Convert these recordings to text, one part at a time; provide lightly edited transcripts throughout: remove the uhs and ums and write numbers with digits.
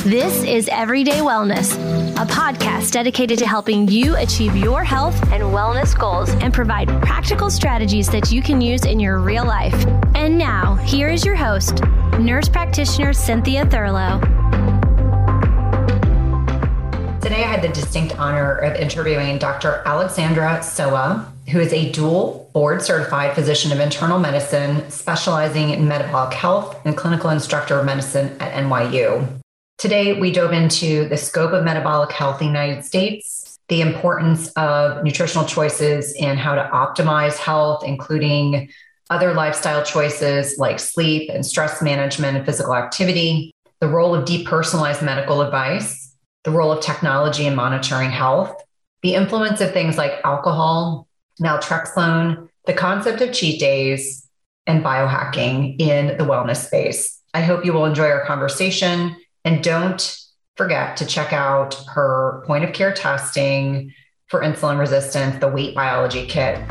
This is Everyday Wellness, a podcast dedicated to helping you achieve your health and wellness goals and provide practical strategies that you can use in your real life. And now, here is your host, nurse practitioner Cynthia Thurlow. Today, I had the distinct honor of interviewing Dr. Alexandra Soa, who is a dual board-certified physician of internal medicine, specializing in metabolic health and clinical instructor of medicine at NYU. Today, we dove into the scope of metabolic health in the United States, the importance of nutritional choices and how to optimize health, including other lifestyle choices like sleep and stress management and physical activity, the role of depersonalized medical advice, the role of technology in monitoring health, the influence of things like alcohol, naltrexone, the concept of cheat days, and biohacking in the wellness space. I hope you will enjoy our conversation. And don't forget to check out her point of care testing for insulin resistance, the weight biology kit.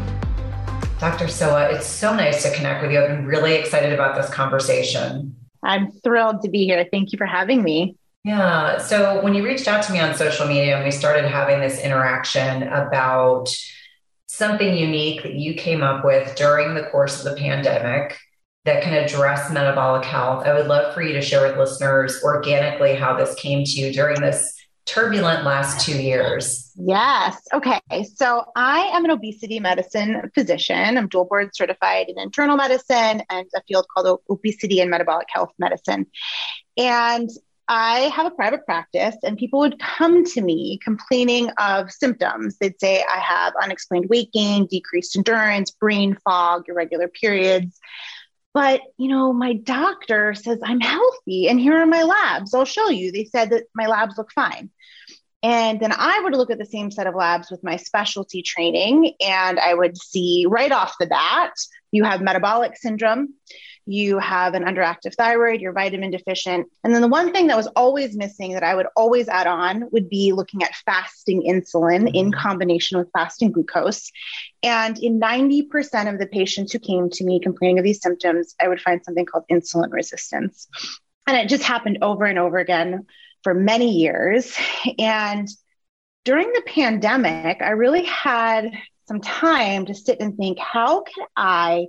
Dr. Soa, it's so nice to connect with you. I've been really excited about this conversation. I'm thrilled to be here. Thank you for having me. Yeah. So when you reached out to me on social media and we started having this interaction about something unique that you came up with during the course of the pandemic that can address metabolic health, I would love for you to share with listeners organically how this came to you during this turbulent last 2 years. Yes. Okay. So I am an obesity medicine physician. I'm dual board certified in internal medicine and a field called obesity and metabolic health medicine. And I have a private practice and people would come to me complaining of symptoms. They'd say, I have unexplained weight gain, decreased endurance, brain fog, irregular periods. But, my doctor says I'm healthy and here are my labs. I'll show you. They said that my labs look fine. And then I would look at the same set of labs with my specialty training and I would see right off the bat, you have metabolic syndrome, you have an underactive thyroid, you're vitamin deficient. And then the one thing that was always missing that I would always add on would be looking at fasting insulin in combination with fasting glucose. And in 90% of the patients who came to me complaining of these symptoms, I would find something called insulin resistance. And it just happened over and over again for many years. And during the pandemic, I really had some time to sit and think, how can I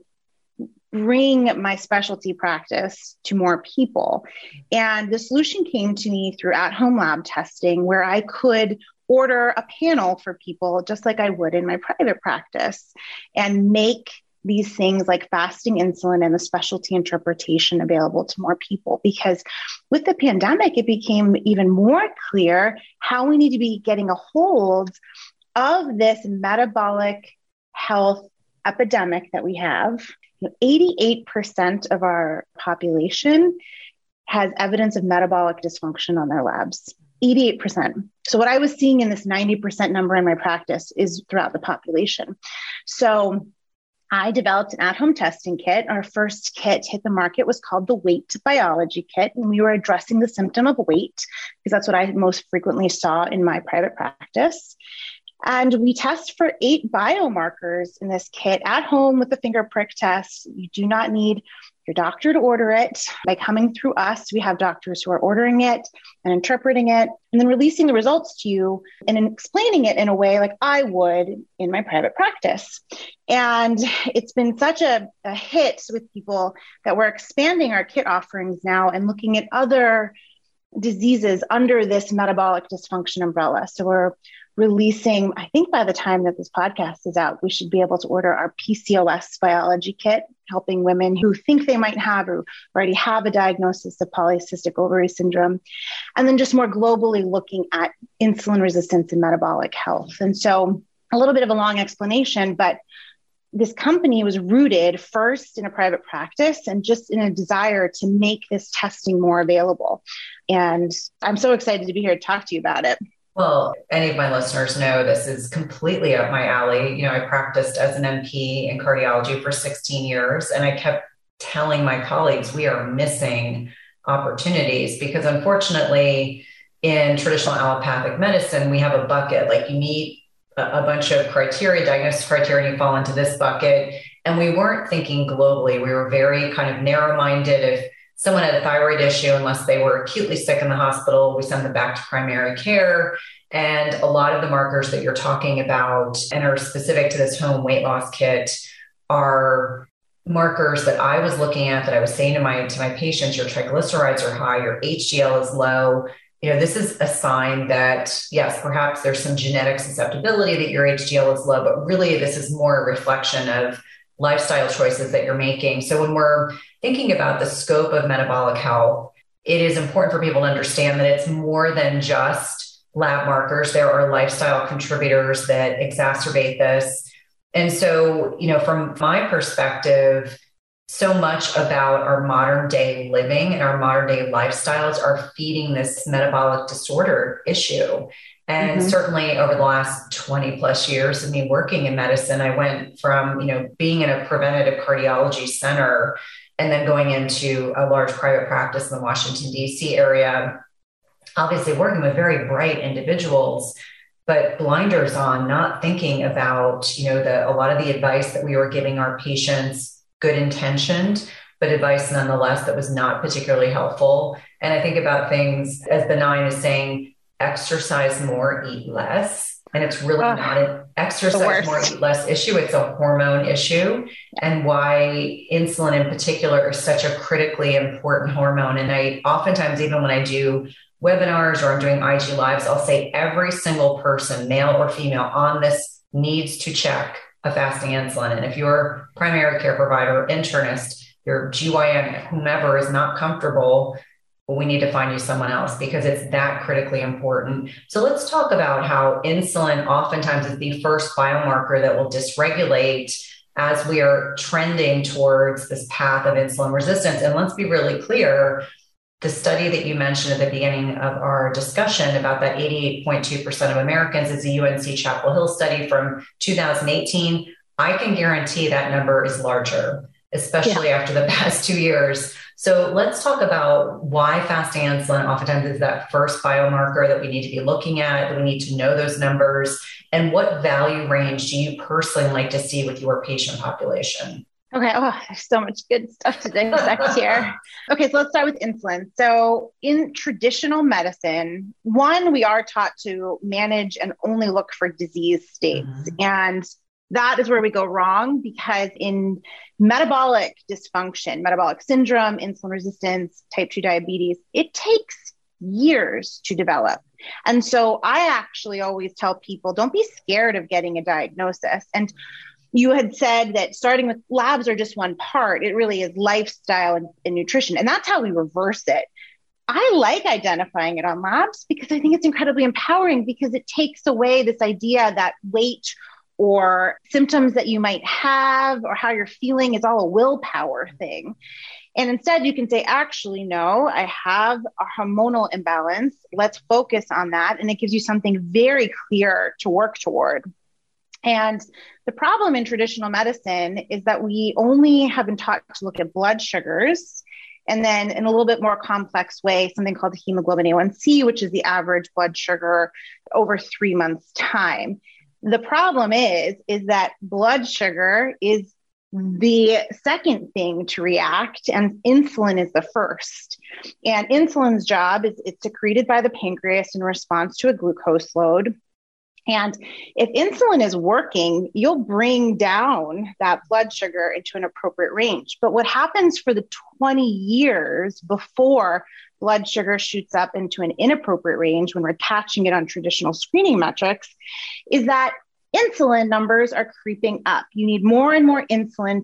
bring my specialty practice to more people? And the solution came to me through at-home lab testing, where I could order a panel for people just like I would in my private practice and make these things like fasting insulin and the specialty interpretation available to more people. Because with the pandemic, it became even more clear how we need to be getting a hold of this metabolic health epidemic that we have. 88% of our population has evidence of metabolic dysfunction on their labs. 88%. So what I was seeing in this 90% number in my practice is throughout the population. So I developed an at-home testing kit. Our first kit hit the market was called the Weight Biology Kit. And we were addressing the symptom of weight because that's what I most frequently saw in my private practice. And we test for 8 biomarkers in this kit at home with the finger prick test. You do not need your doctor to order it. By coming through us, we have doctors who are ordering it and interpreting it and then releasing the results to you and explaining it in a way like I would in my private practice. And it's been such a hit with people that we're expanding our kit offerings now and looking at other diseases under this metabolic dysfunction umbrella. So we're releasing, I think by the time that this podcast is out, we should be able to order our PCOS biology kit, helping women who think they might have or already have a diagnosis of polycystic ovary syndrome. And then just more globally looking at insulin resistance and metabolic health. And so a little bit of a long explanation, but this company was rooted first in a private practice and just in a desire to make this testing more available. And I'm so excited to be here to talk to you about it. Well, any of my listeners know this is completely up my alley. I practiced as an NP in cardiology for 16 years, and I kept telling my colleagues we are missing opportunities because unfortunately in traditional allopathic medicine, we have a bucket, like you meet a bunch of criteria, diagnosis criteria, and you fall into this bucket. And we weren't thinking globally. We were very kind of narrow-minded. If someone had a thyroid issue, unless they were acutely sick in the hospital, we send them back to primary care. And a lot of the markers that you're talking about and are specific to this home weight loss kit are markers that I was looking at, that I was saying to my patients, your triglycerides are high, your HDL is low. This is a sign that, yes, perhaps there's some genetic susceptibility that your HDL is low, but really this is more a reflection of lifestyle choices that you're making. So when we're thinking about the scope of metabolic health, it is important for people to understand that it's more than just lab markers. There are lifestyle contributors that exacerbate this. And so, from my perspective, so much about our modern day living and our modern day lifestyles are feeding this metabolic disorder issue. And certainly over the last 20 plus years of me working in medicine, I went from, being in a preventative cardiology center and then going into a large private practice in the Washington, D.C. area, obviously working with very bright individuals, but blinders on, not thinking about, a lot of the advice that we were giving our patients, good intentioned, but advice nonetheless that was not particularly helpful. And I think about things as benign as saying, exercise more, eat less. And it's really not an exercise more, eat less issue. It's a hormone issue, and why insulin in particular is such a critically important hormone. And I oftentimes, even when I do webinars or I'm doing IG lives, I'll say every single person, male or female, on this needs to check a fasting insulin. And if your primary care provider, internist, your GYN, whomever is not comfortable, well, we need to find you someone else, because it's that critically important. So let's talk about how insulin oftentimes is the first biomarker that will dysregulate as we are trending towards this path of insulin resistance. And let's be really clear, the study that you mentioned at the beginning of our discussion about that 88.2% of Americans is a UNC Chapel Hill study from 2018. I can guarantee that number is larger, especially after the past 2 years. So let's talk about why fasting insulin oftentimes is that first biomarker that we need to be looking at, that we need to know those numbers, and what value range do you personally like to see with your patient population? Okay. Oh, there's so much good stuff to dissect here. Okay. So let's start with insulin. So in traditional medicine, we are taught to manage and only look for disease states. And that is where we go wrong, because in metabolic dysfunction, metabolic syndrome, insulin resistance, type 2 diabetes, it takes years to develop. And so I actually always tell people, don't be scared of getting a diagnosis. And you had said that starting with labs are just one part. It really is lifestyle and nutrition. And that's how we reverse it. I like identifying it on labs because I think it's incredibly empowering, because it takes away this idea that weight or symptoms that you might have or how you're feeling is all a willpower thing. And instead you can say, actually, no, I have a hormonal imbalance. Let's focus on that. And it gives you something very clear to work toward. And the problem in traditional medicine is that we only have been taught to look at blood sugars, and then in a little bit more complex way, something called the hemoglobin A1C, which is the average blood sugar over 3 months' time. The problem is that blood sugar is the second thing to react, and insulin is the first. And insulin's job is it's secreted by the pancreas in response to a glucose load. And if insulin is working, you'll bring down that blood sugar into an appropriate range. But what happens for the 20 years before blood sugar shoots up into an inappropriate range, when we're catching it on traditional screening metrics, is that insulin numbers are creeping up. You need more and more insulin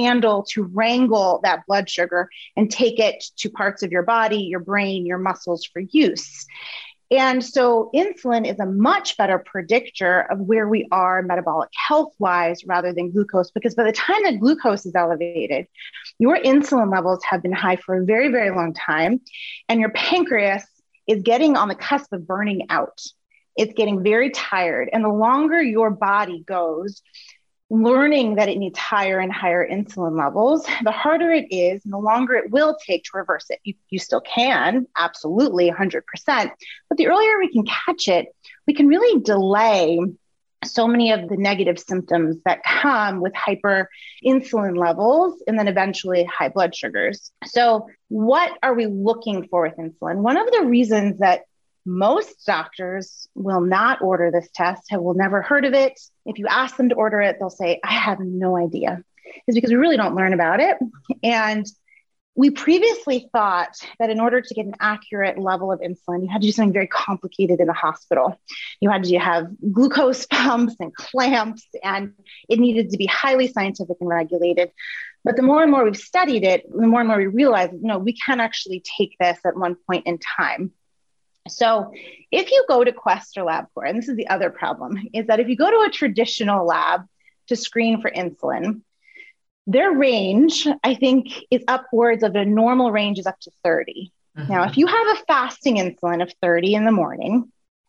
to wrangle that blood sugar and take it to parts of your body, your brain, your muscles for use. And so insulin is a much better predictor of where we are metabolic health-wise rather than glucose, because by the time that glucose is elevated, your insulin levels have been high for a very, very long time, and your pancreas is getting on the cusp of burning out. It's getting very tired. And the longer your body goes learning that it needs higher and higher insulin levels, the harder it is and the longer it will take to reverse it. You still can, absolutely, 100%. But the earlier we can catch it, we can really delay so many of the negative symptoms that come with hyperinsulin levels and then eventually high blood sugars. So what are we looking for with insulin? One of the reasons that most doctors will not order this test, will never heard of it. If you ask them to order it, they'll say, I have no idea. It's because we really don't learn about it. And we previously thought that in order to get an accurate level of insulin, you had to do something very complicated in a hospital. You had to have glucose pumps and clamps, and it needed to be highly scientific and regulated. But the more and more we've studied it, the more and more we realize, no, we can actually take this at one point in time. So if you go to Quest or LabCorp, and this is the other problem, is that if you go to a traditional lab to screen for insulin, their range, I think, is upwards of a normal range is up to 30. Mm-hmm. Now, if you have a fasting insulin of 30 in the morning,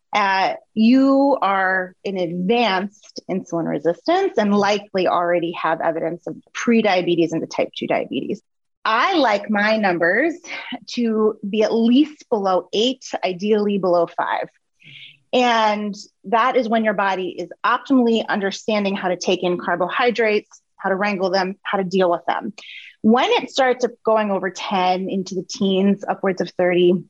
you are in advanced insulin resistance and likely already have evidence of prediabetes and the type 2 diabetes. I like my numbers to be at least below 8, ideally below 5. And that is when your body is optimally understanding how to take in carbohydrates, how to wrangle them, how to deal with them. When it starts going over 10 into the teens, upwards of 30,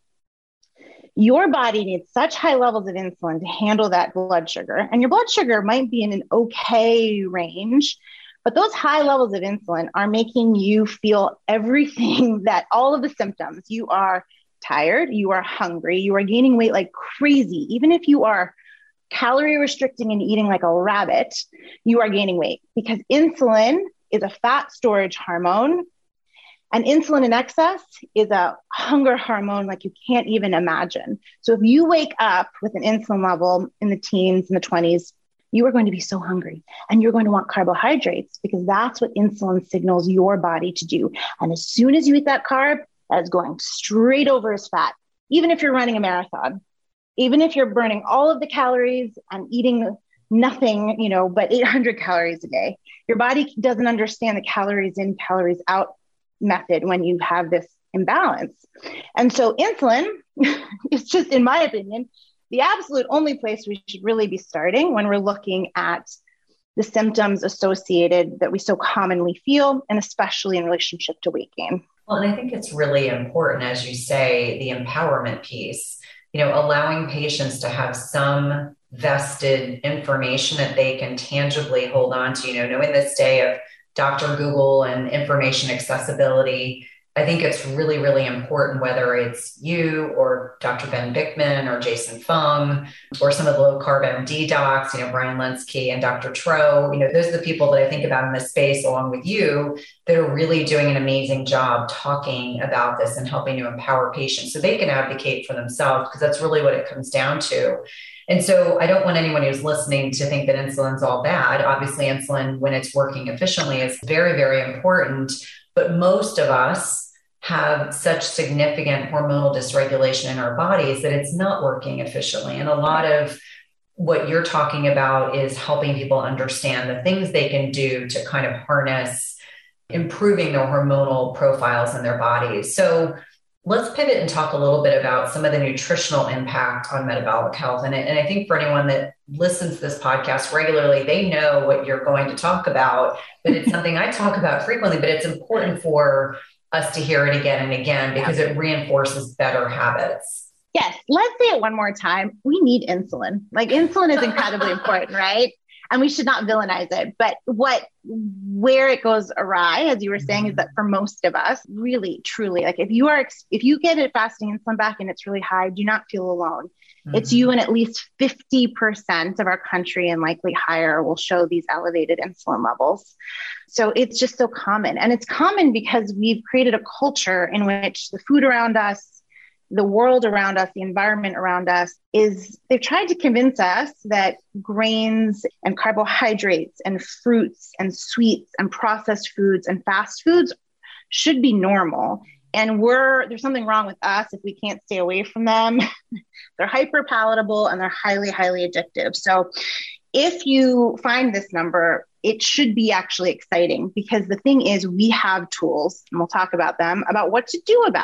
your body needs such high levels of insulin to handle that blood sugar. And your blood sugar might be in an okay range, but those high levels of insulin are making you feel everything that all of the symptoms. You are tired, you are hungry, you are gaining weight like crazy. Even if you are calorie restricting and eating like a rabbit, you are gaining weight because insulin is a fat storage hormone, and insulin in excess is a hunger hormone like you can't even imagine. So if you wake up with an insulin level in the teens and the 20s, you are going to be so hungry and you're going to want carbohydrates because that's what insulin signals your body to do. And as soon as you eat that carb, that is going straight over as fat, even if you're running a marathon. Even if you're burning all of the calories and eating nothing, but 800 calories a day, your body doesn't understand the calories in, calories out method when you have this imbalance. And so insulin is just, in my opinion, the absolute only place we should really be starting when we're looking at the symptoms associated that we so commonly feel, and especially in relationship to weight gain. Well, and I think it's really important, as you say, the empowerment piece. Allowing patients to have some vested information that they can tangibly hold on to, knowing this day of Dr. Google and information accessibility. I think it's really, really important, whether it's you or Dr. Ben Bickman or Jason Fung or some of the low carb MD docs, Brian Lensky and Dr. Tro, those are the people that I think about in this space along with you that are really doing an amazing job talking about this and helping to empower patients so they can advocate for themselves, because that's really what it comes down to. And so I don't want anyone who's listening to think that insulin's all bad. Obviously, insulin, when it's working efficiently, is very, very important. But most of us have such significant hormonal dysregulation in our bodies that it's not working efficiently. And a lot of what you're talking about is helping people understand the things they can do to kind of harness improving their hormonal profiles in their bodies. So let's pivot and talk a little bit about some of the nutritional impact on metabolic health. And I think for anyone that listens to this podcast regularly, they know what you're going to talk about, but it's something I talk about frequently, but it's important for us to hear it again and again because it reinforces better habits. Yes. Let's say it one more time. We need insulin. Like insulin is incredibly important, right? And we should not villainize it. But where it goes awry, as you were saying, is that for most of us, really, truly, like if you get a fasting insulin back and it's really high, do not feel alone. Mm-hmm. It's you and at least 50% of our country and likely higher will show these elevated insulin levels. So it's just so common. And it's common because we've created a culture in which the food around us, the world around us, the environment around us they've tried to convince us that grains and carbohydrates and fruits and sweets and processed foods and fast foods should be normal. And there's something wrong with us if we can't stay away from them. They're hyper palatable and they're highly, highly addictive. So if you find this number, it should be actually exciting because the thing is we have tools, and we'll talk about them, about what to do about it.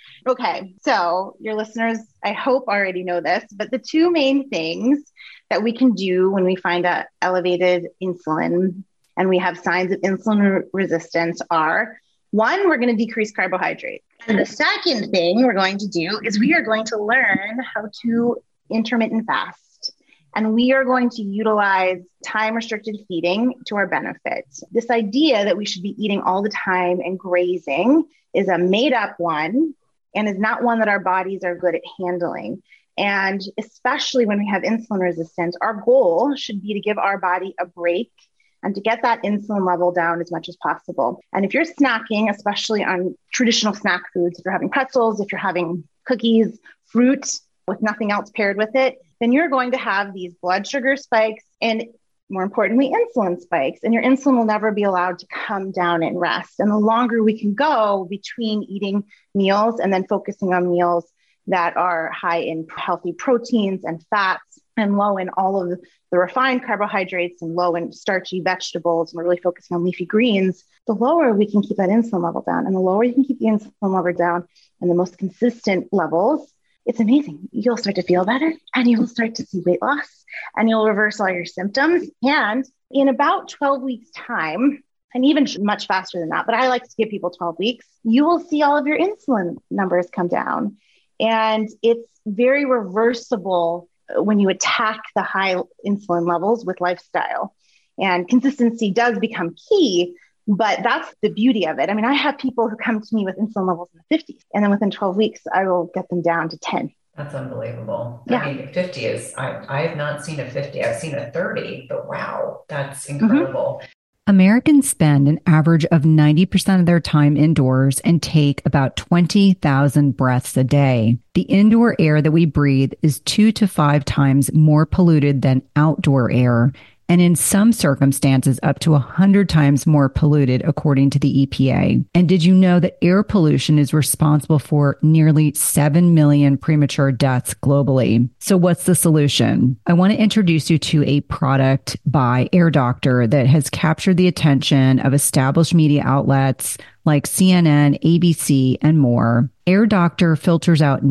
Okay, so your listeners, I hope already know this, but the two main things that we can do when we find a elevated insulin and we have signs of insulin resistance are, one, we're going to decrease carbohydrates. And the second thing we're going to do is we are going to learn how to intermittent fast. And we are going to utilize time-restricted feeding to our benefit. This idea that we should be eating all the time and grazing is a made-up one and is not one that our bodies are good at handling. And especially when we have insulin resistance, our goal should be to give our body a break and to get that insulin level down as much as possible. And if you're snacking, especially on traditional snack foods, if you're having pretzels, if you're having cookies, fruit with nothing else paired with it, then you're going to have these blood sugar spikes and, more importantly, insulin spikes. And your insulin will never be allowed to come down and rest. And the longer we can go between eating meals and then focusing on meals that are high in healthy proteins and fats and low in all of the refined carbohydrates and low in starchy vegetables, and we're really focusing on leafy greens, the lower we can keep that insulin level down. And the lower you can keep the insulin level down and the most consistent levels, it's amazing. You'll start to feel better and you'll start to see weight loss and you'll reverse all your symptoms. And in about 12 weeks time, and even much faster than that, but I like to give people 12 weeks, you will see all of your insulin numbers come down. And it's very reversible when you attack the high insulin levels with lifestyle. And consistency does become key, but that's the beauty of it. I mean, I have people who come to me with insulin levels in the 50s, and then within 12 weeks, I will get them down to 10. That's unbelievable. Yeah. I mean, 50 is, I have not seen a 50. I've seen a 30, but wow, that's incredible. Mm-hmm. Americans spend an average of 90% of their time indoors and take about 20,000 breaths a day. The indoor air that we breathe is 2 to 5 times more polluted than outdoor air, and in some circumstances up to 100 times more polluted, according to the EPA. And did you know that air pollution is responsible for nearly 7 million premature deaths globally? So what's the solution? I want to introduce you to a product by Air Doctor that has captured the attention of established media outlets like CNN, ABC, and more. Air Doctor filters out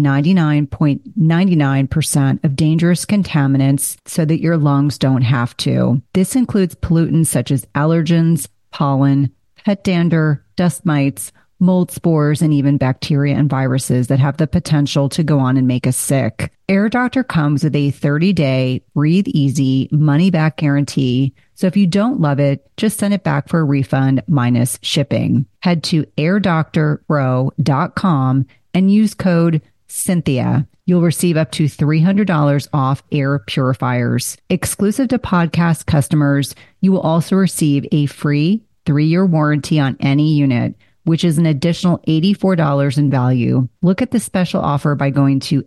99.99% of dangerous contaminants so that your lungs don't have to. This includes pollutants such as allergens, pollen, pet dander, dust mites, mold spores, and even bacteria and viruses that have the potential to go on and make us sick. Air Doctor comes with a 30-day, breathe easy, money-back guarantee. So if you don't love it, just send it back for a refund minus shipping. Head to airdoctorpro.com and use code Cynthia. You'll receive up to $300 off air purifiers. Exclusive to podcast customers, you will also receive a free 3-year warranty on any unit, which is an additional $84 in value. Look at the special offer by going to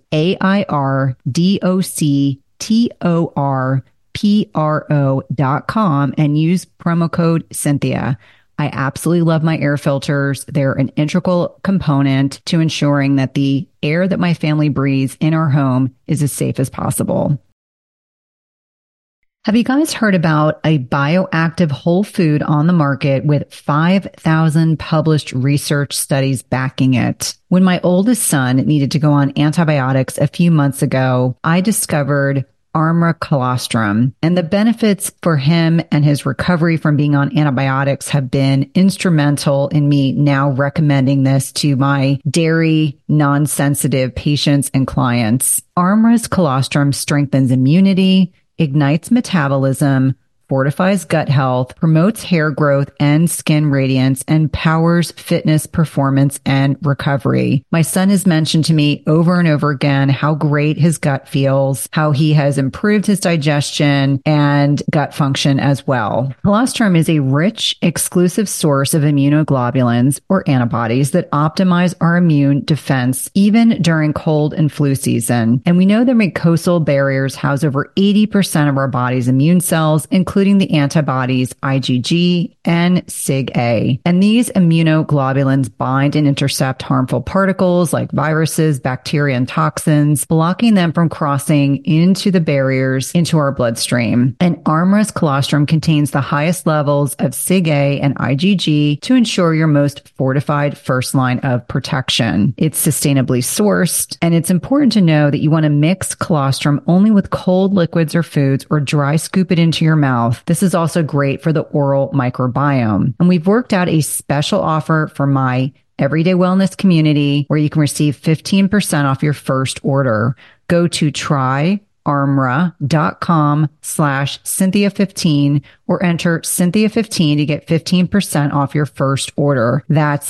airdoctorpro.com and use promo code Cynthia. I absolutely love my air filters. They're an integral component to ensuring that the air that my family breathes in our home is as safe as possible. Have you guys heard about a bioactive whole food on the market with 5,000 published research studies backing it? When my oldest son needed to go on antibiotics a few months ago, I discovered Armra Colostrum, and the benefits for him and his recovery from being on antibiotics have been instrumental in me now recommending this to my dairy non-sensitive patients and clients. Armra's Colostrum strengthens immunity, ignites metabolism, fortifies gut health, promotes hair growth and skin radiance, and powers fitness, performance, and recovery. My son has mentioned to me over and over again how great his gut feels, how he has improved his digestion and gut function as well. Colostrum is a rich, exclusive source of immunoglobulins or antibodies that optimize our immune defense even during cold and flu season. And we know that mucosal barriers house over 80% of our body's immune cells, including including the antibodies IgG and SIG-A. And these immunoglobulins bind and intercept harmful particles like viruses, bacteria, and toxins, blocking them from crossing into the barriers into our bloodstream. And Armrest colostrum contains the highest levels of SIG-A and IgG to ensure your most fortified first line of protection. It's sustainably sourced, and it's important to know that you want to mix colostrum only with cold liquids or foods, or dry scoop it into your mouth. This is also great for the oral microbiome. And we've worked out a special offer for my Everyday Wellness community where you can receive 15% off your first order. Go to tryarmra.com/Cynthia15 or enter Cynthia15 to get 15% off your first order. That's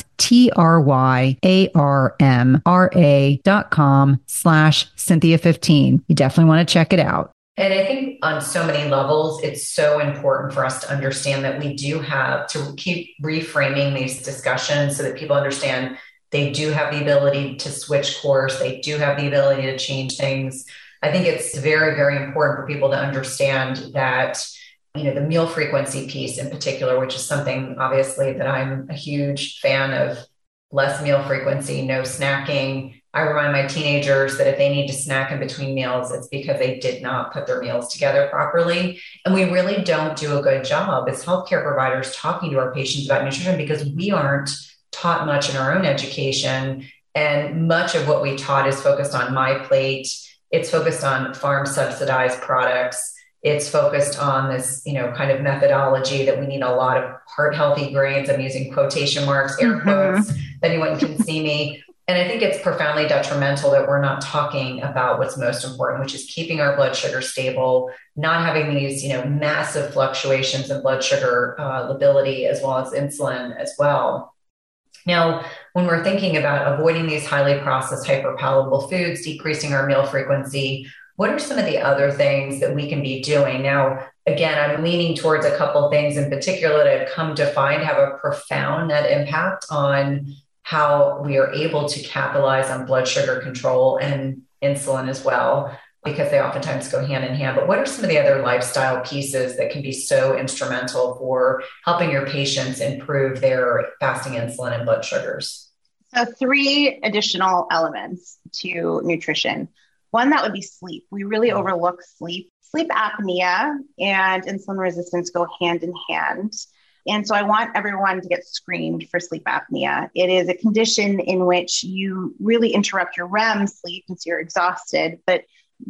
tryarmra.com/Cynthia15. You definitely want to check it out. And I think on so many levels, it's so important for us to understand that we do have to keep reframing these discussions so that people understand they do have the ability to switch course. They do have the ability to change things. I think it's very, very important for people to understand that, the meal frequency piece in particular, which is something obviously that I'm a huge fan of, less meal frequency, no snacking. I remind my teenagers that if they need to snack in between meals, it's because they did not put their meals together properly. And we really don't do a good job as healthcare providers talking to our patients about nutrition because we aren't taught much in our own education. And much of what we taught is focused on my plate. It's focused on farm subsidized products. It's focused on this, kind of methodology that we need a lot of heart healthy grains. I'm using quotation marks, air quotes, if anyone can see me. And I think it's profoundly detrimental that we're not talking about what's most important, which is keeping our blood sugar stable, not having these, massive fluctuations in blood sugar lability, as well as insulin as well. Now, when we're thinking about avoiding these highly processed, hyperpalatable foods, decreasing our meal frequency, what are some of the other things that we can be doing? Now, again, I'm leaning towards a couple of things in particular that I've come to find have a profound net impact on how we are able to capitalize on blood sugar control and insulin as well, because they oftentimes go hand in hand. But what are some of the other lifestyle pieces that can be so instrumental for helping your patients improve their fasting insulin and blood sugars? So 3 additional elements to nutrition. One, that would be sleep. We really overlook sleep. Sleep apnea and insulin resistance go hand in hand. And so I want everyone to get screened for sleep apnea. It is a condition in which you really interrupt your REM sleep since you're exhausted. But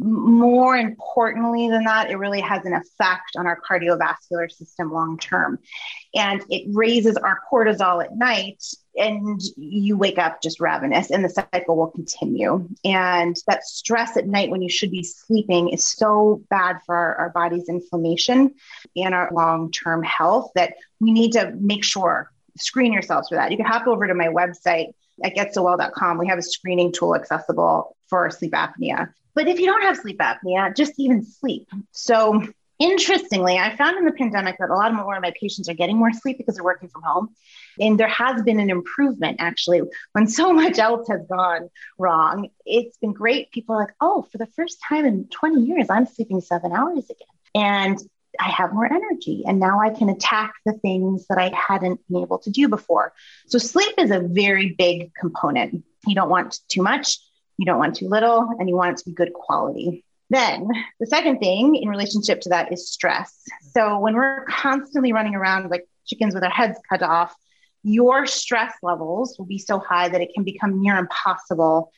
more importantly than that, it really has an effect on our cardiovascular system long term. And it raises our cortisol at night, and you wake up just ravenous, and the cycle will continue. And that stress at night when you should be sleeping is so bad for our body's inflammation and our long-term health that we need to make sure, screen yourselves for that. You can hop over to my website at getsowell.com. We have a screening tool accessible for sleep apnea. But if you don't have sleep apnea, just even sleep. So interestingly, I found in the pandemic that a lot more of my patients are getting more sleep because they're working from home. And there has been an improvement, actually, when so much else has gone wrong. It's been great. People are like, oh, for the first time in 20 years, I'm sleeping 7 hours again. And I have more energy. And now I can attack the things that I hadn't been able to do before. So sleep is a very big component. You don't want too much, you don't want too little, and you want it to be good quality. Then the second thing in relationship to that is stress. So when we're constantly running around like chickens with our heads cut off, your stress levels will be so high that it can become near impossible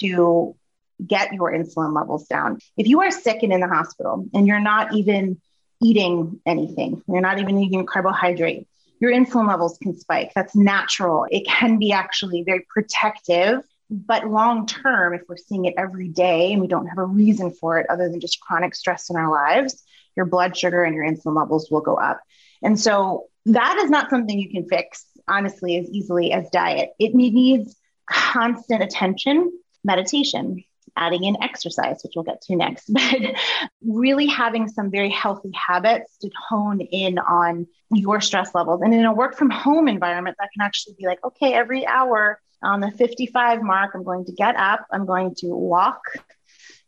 to get your insulin levels down. If you are sick and in the hospital and you're not even eating anything, you're not even eating carbohydrate, your insulin levels can spike. That's natural. It can be actually very protective. But long term, if we're seeing it every day and we don't have a reason for it other than just chronic stress in our lives, your blood sugar and your insulin levels will go up. And so that is not something you can fix, honestly, as easily as diet. It needs constant attention, meditation, adding in exercise, which we'll get to next, but really having some very healthy habits to hone in on your stress levels. And in a work from home environment, that can actually be like, okay, every hour on the 55 mark, I'm going to get up, I'm going to walk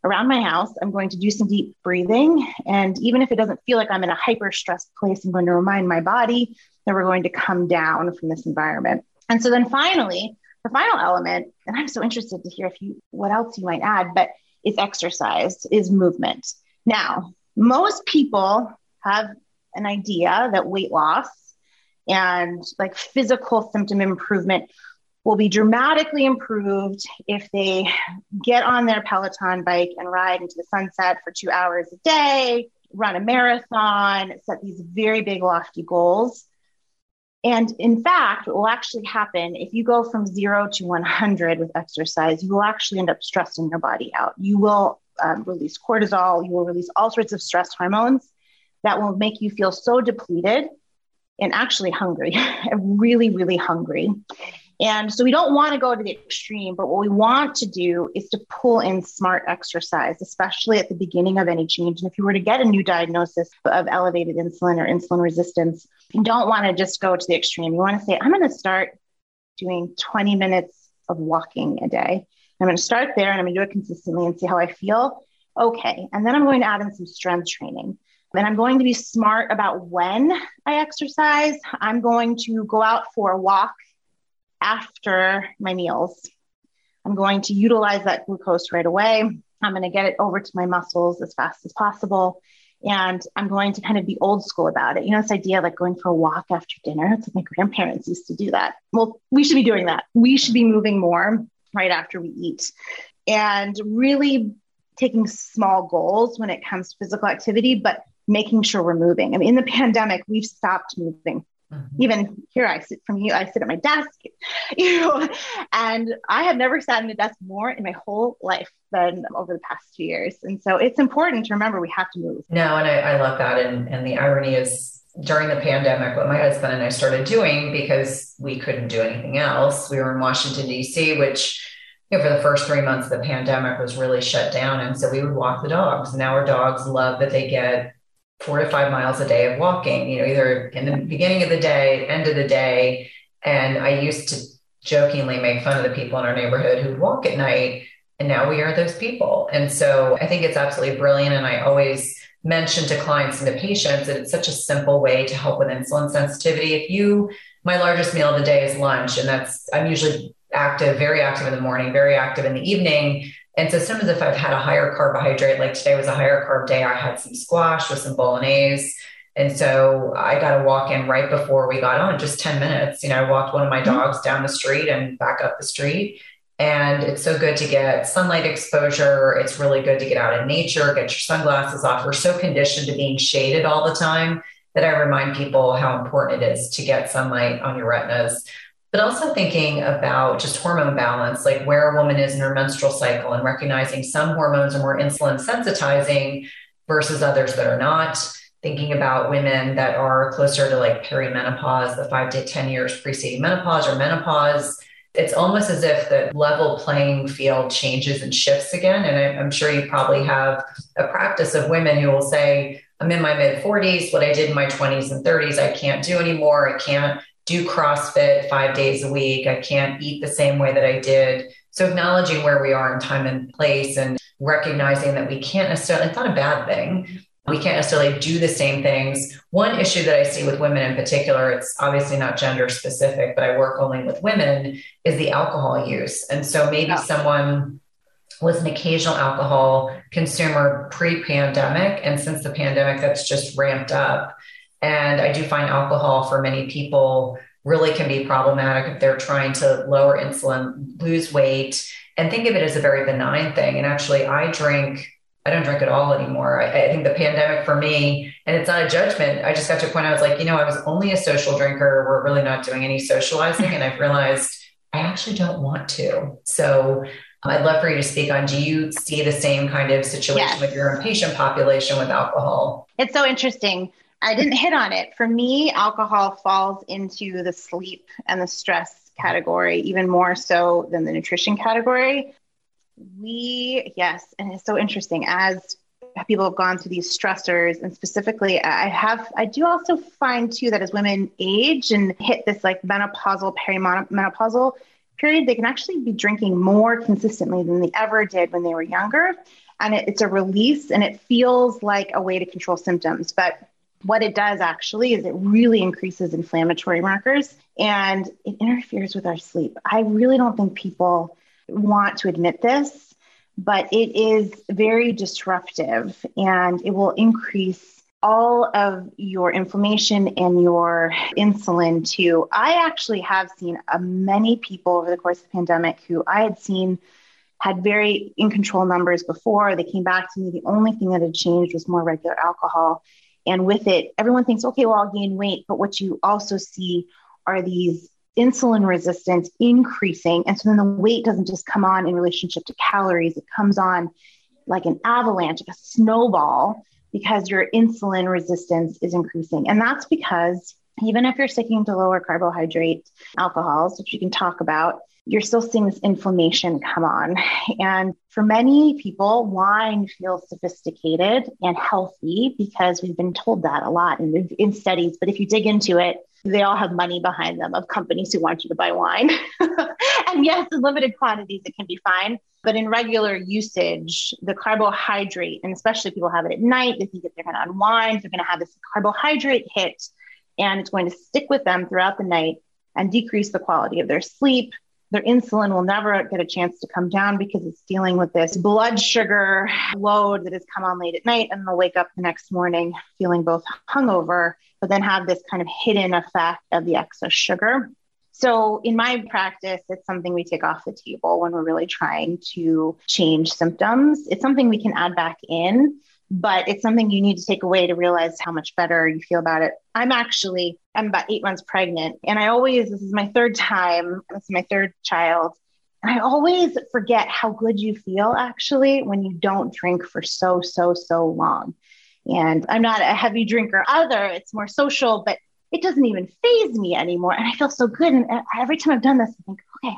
around my house. I'm going to do some deep breathing. And even if it doesn't feel like I'm in a hyper stressed place, I'm going to remind my body that we're going to come down from this environment. And so then finally, the final element, and I'm so interested to hear what else you might add, but is exercise, is movement. Now, most people have an idea that weight loss and like physical symptom improvement will be dramatically improved if they get on their Peloton bike and ride into the sunset for 2 hours a day, run a marathon, set these very big, lofty goals. And in fact, what will actually happen if you go from 0 to 100 with exercise, you will actually end up stressing your body out. You will release cortisol, you will release all sorts of stress hormones that will make you feel so depleted and actually hungry, really, really hungry. And so we don't want to go to the extreme, but what we want to do is to pull in smart exercise, especially at the beginning of any change. And if you were to get a new diagnosis of elevated insulin or insulin resistance, you don't want to just go to the extreme. You want to say, I'm going to start doing 20 minutes of walking a day. I'm going to start there and I'm going to do it consistently and see how I feel. Okay. And then I'm going to add in some strength training. And I'm going to be smart about when I exercise. I'm going to go out for a walk after my meals. I'm going to utilize that glucose right away. I'm going to get it over to my muscles as fast as possible. And I'm going to kind of be old school about it. You know, this idea of like going for a walk after dinner. It's like my grandparents used to do that. Well, we should be doing that. We should be moving more right after we eat and really taking small goals when it comes to physical activity, but making sure we're moving. I mean, in the pandemic, we've stopped moving. Even here, I sit at my desk, and I have never sat in a desk more in my whole life than over the past 2 years. And so it's important to remember we have to move. No, and I love that. And the irony is during the pandemic, what my husband and I started doing, because we couldn't do anything else, we were in Washington, D.C., which for the first 3 months of the pandemic was really shut down. And so we would walk the dogs. And now our dogs love that they get 4 to 5 miles a day of walking, either in the beginning of the day, end of the day. And I used to jokingly make fun of the people in our neighborhood who walk at night. And now we are those people. And so I think it's absolutely brilliant. And I always mention to clients and to patients that it's such a simple way to help with insulin sensitivity. My largest meal of the day is lunch. And I'm usually active, very active in the morning, very active in the evening. And so sometimes if I've had a higher carbohydrate, like today was a higher carb day, I had some squash with some bolognese. And so I got to walk in right before we got on, just 10 minutes. I walked one of my dogs down the street and back up the street. And it's so good to get sunlight exposure. It's really good to get out in nature, get your sunglasses off. We're so conditioned to being shaded all the time that I remind people how important it is to get sunlight on your retinas. But also thinking about just hormone balance, like where a woman is in her menstrual cycle and recognizing some hormones are more insulin sensitizing versus others that are not. Thinking about women that are closer to like perimenopause, the 5 to 10 years preceding menopause or menopause. It's almost as if the level playing field changes and shifts again. And I'm sure you probably have a practice of women who will say, I'm in my mid 40s, what I did in my 20s and 30s, I can't do anymore. I can't do CrossFit 5 days a week. I can't eat the same way that I did. So acknowledging where we are in time and place and recognizing that we can't necessarily, it's not a bad thing. We can't necessarily do the same things. One issue that I see with women in particular, it's obviously not gender specific, but I work only with women, is the alcohol use. And so maybe someone was an occasional alcohol consumer pre-pandemic. And since the pandemic, that's just ramped up. And I do find alcohol for many people really can be problematic if they're trying to lower insulin, lose weight, and think of it as a very benign thing. And actually, I don't drink at all anymore. I think the pandemic for me, and it's not a judgment, I just got to a point I was like, I was only a social drinker. We're really not doing any socializing. And I've realized I actually don't want to. So I'd love for you to speak on, do you see the same kind of situation with your own patient population with alcohol? It's so interesting. I didn't hit on it. For me, alcohol falls into the sleep and the stress category, even more so than the nutrition category. And it's so interesting as people have gone through these stressors, and specifically I do also find too that as women age and hit this like menopausal, perimenopausal period, they can actually be drinking more consistently than they ever did when they were younger. And it's a release, and it feels like a way to control symptoms. But what it does actually is it really increases inflammatory markers and it interferes with our sleep. I really don't think people want to admit this, but it is very disruptive, and it will increase all of your inflammation and your insulin too. I actually have seen many people over the course of the pandemic who I had seen had very in control numbers before. They came back to me. The only thing that had changed was more regular alcohol. And with it, everyone thinks, okay, well, I'll gain weight. But what you also see are these insulin resistance increasing. And so then the weight doesn't just come on in relationship to calories. It comes on like an avalanche, like a snowball, because your insulin resistance is increasing. And that's because even if you're sticking to lower carbohydrate alcohols, which you can talk about, you're still seeing this inflammation come on. And for many people, wine feels sophisticated and healthy because we've been told that a lot in studies. But if you dig into it, they all have money behind them of companies who want you to buy wine. And yes, in limited quantities, it can be fine. But in regular usage, the carbohydrate, and especially people have it at night, they think that they're going to unwind, they're going to have this carbohydrate hit, and it's going to stick with them throughout the night and decrease the quality of their sleep. Their insulin will never get a chance to come down because it's dealing with this blood sugar load that has come on late at night, and they'll wake up the next morning feeling both hungover, but then have this kind of hidden effect of the excess sugar. So in my practice, it's something we take off the table when we're really trying to change symptoms. It's something we can add back in, but it's something you need to take away to realize how much better you feel about it. I'm about 8 months pregnant, and this is my third time, this is my third child. And I always forget how good you feel actually when you don't drink for so long. And I'm not a heavy drinker either. It's more social, but it doesn't even faze me anymore. And I feel so good. And every time I've done this, I think, okay,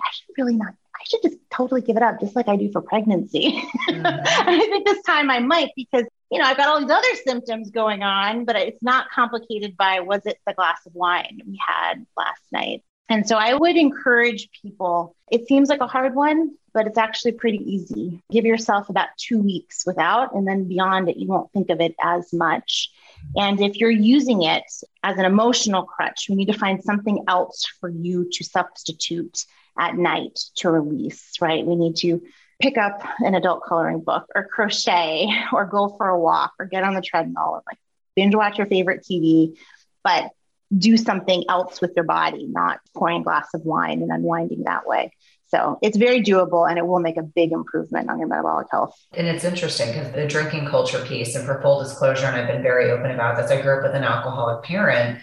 I should just totally give it up, just like I do for pregnancy. Mm-hmm. And I think this time I might, because, I've got all these other symptoms going on, but it's not complicated by, was it the glass of wine we had last night? And so I would encourage people, it seems like a hard one, but it's actually pretty easy. Give yourself about 2 weeks without, and then beyond it, you won't think of it as much. And if you're using it as an emotional crutch, we need to find something else for you to substitute at night to release, right? We need to pick up an adult coloring book or crochet or go for a walk or get on the treadmill or like binge watch your favorite TV, but do something else with your body, not pouring a glass of wine and unwinding that way. So it's very doable, and it will make a big improvement on your metabolic health. And it's interesting because the drinking culture piece, and for full disclosure, and I've been very open about this, I grew up with an alcoholic parent.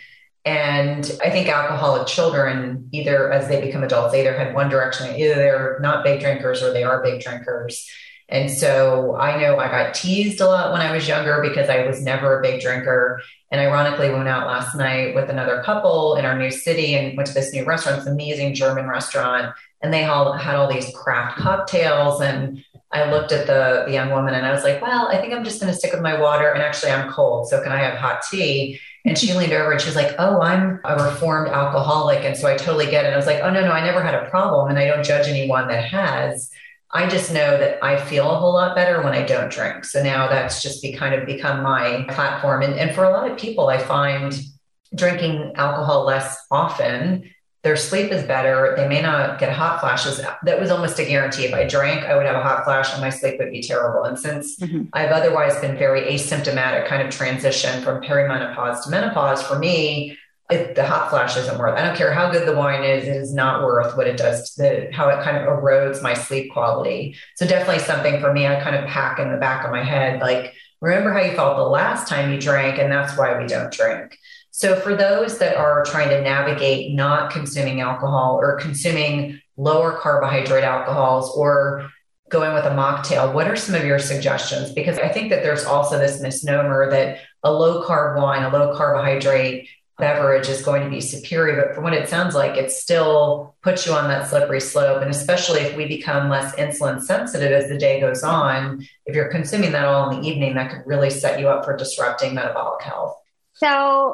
And I think alcoholic children, either as they become adults, they either head one direction, either they're not big drinkers or they are big drinkers. And so I know I got teased a lot when I was younger because I was never a big drinker. And ironically, we went out last night with another couple in our new city and went to this new restaurant, this amazing German restaurant. And they all had all these craft cocktails. And I looked at the young woman and I was like, well, I think I'm just going to stick with my water. And actually I'm cold, so can I have hot tea? And she leaned over and she was like, oh, I'm a reformed alcoholic. And so I totally get it. And I was like, oh, no, I never had a problem. And I don't judge anyone that has. I just know that I feel a whole lot better when I don't drink. So now that's just become my platform. And for a lot of people, I find drinking alcohol less often, their sleep is better. They may not get hot flashes. That was almost a guarantee. If I drank, I would have a hot flash and my sleep would be terrible. And since I've otherwise been very asymptomatic kind of transition from perimenopause to menopause, for me, the hot flash isn't worth. I don't care how good the wine is. It is not worth what it does to how it kind of erodes my sleep quality. So definitely something for me, I kind of pack in the back of my head, like, remember how you felt the last time you drank, and that's why we don't drink. So for those that are trying to navigate not consuming alcohol or consuming lower carbohydrate alcohols or going with a mocktail, what are some of your suggestions? Because I think that there's also this misnomer that a low carb wine, a low carbohydrate beverage is going to be superior, but from what it sounds like, it still puts you on that slippery slope. And especially if we become less insulin sensitive as the day goes on, if you're consuming that all in the evening, that could really set you up for disrupting metabolic health. So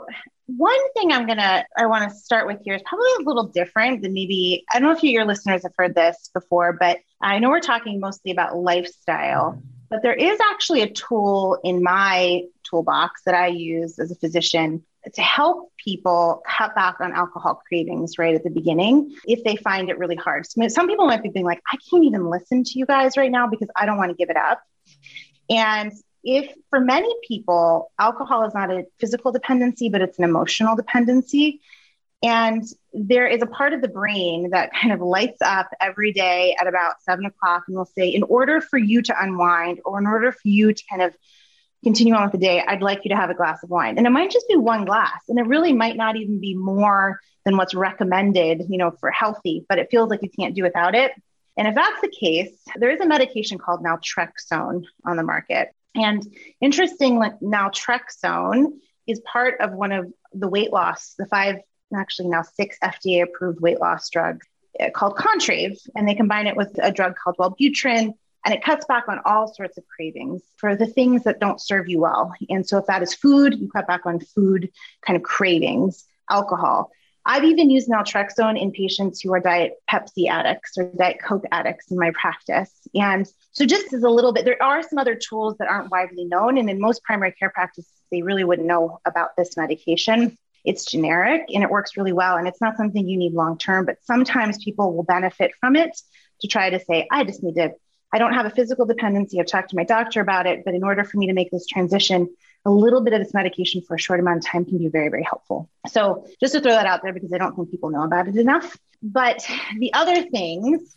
one thing I want to start with here is probably a little different than maybe, I don't know if your listeners have heard this before, but I know we're talking mostly about lifestyle, but there is actually a tool in my toolbox that I use as a physician to help people cut back on alcohol cravings right at the beginning if they find it really hard. Some people might be being like, I can't even listen to you guys right now because I don't want to give it up. And if for many people, alcohol is not a physical dependency, but it's an emotional dependency. And there is a part of the brain that kind of lights up every day at about 7 o'clock and will say, in order for you to unwind or in order for you to kind of continue on with the day, I'd like you to have a glass of wine. And it might just be one glass. And it really might not even be more than what's recommended, for healthy, but it feels like you can't do without it. And if that's the case, there is a medication called naltrexone on the market. And interestingly, naltrexone is part of one of the weight loss, the 6 FDA approved weight loss drugs called Contrave. And they combine it with a drug called Wellbutrin. And it cuts back on all sorts of cravings for the things that don't serve you well. And so if that is food, you cut back on food kind of cravings, alcohol. I've even used naltrexone in patients who are Diet Pepsi addicts or Diet Coke addicts in my practice. And so just as a little bit, there are some other tools that aren't widely known. And in most primary care practices, they really wouldn't know about this medication. It's generic and it works really well. And it's not something you need long-term, but sometimes people will benefit from it to try to say, I don't have a physical dependency. I've talked to my doctor about it, but in order for me to make this transition, a little bit of this medication for a short amount of time can be very, very helpful. So just to throw that out there, because I don't think people know about it enough. But the other things